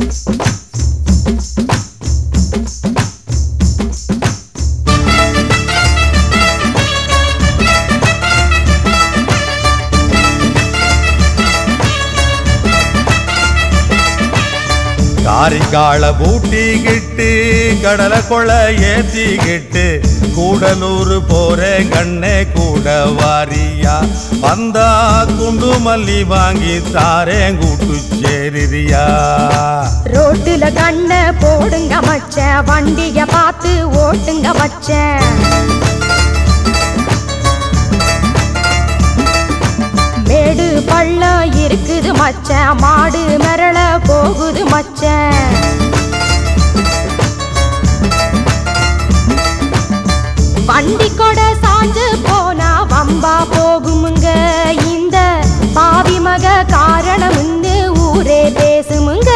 காரிக்கால பூட்டிக்கிட்டு கடலை கொள்ள ஏத்திக்கிட்டு கூடலூர் போறேன் கண்ணே கூட வாரியா வந்தா குண்டு மல்லி வாங்கி தாரேன் கூட்டு சேரியா ரோட்டுல கண்ண போடுங்க மச்சான் வண்டிய பார்த்து ஓட்டுங்க மச்சான் மேடு பள்ளம் இருக்குது மச்சான் மாடு மிரள போகுது மச்சான் வண்டி கொட சாஞ்சு போனா வம்பா போகுமுங்க இந்த பாவி மக காரணம்னு ஊரே பேசுமுங்க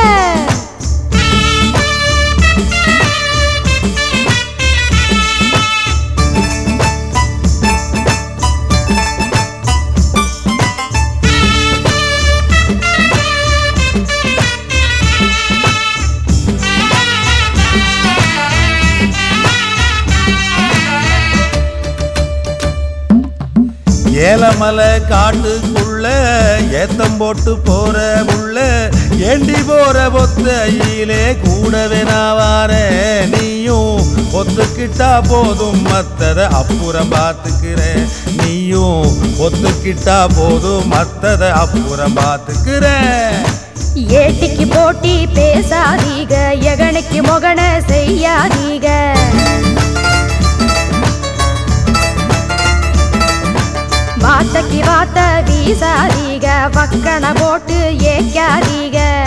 ஏலமலை காட்டுக்குள்ள ஏத்தம் போட்டு போற உள்ள ஏண்டி போற பொத்தையிலே கூடவே நான் வாரேன் நீயும் ஒத்துக்கிட்டா போதும் மத்தத அப்புறம் பார்த்துக்கிறேன் நீயும் ஒத்துக்கிட்டா போதும் மத்தத அப்புறம் பார்த்துக்கிறேன் ஏட்டிக்கு போட்டி பேசாதீக எகனுக்கு மொகன செய்யாதீக வார்த்தைக்கு வார்த்தை வீசாதீக வக்கண போட்டு ஏக்காதீக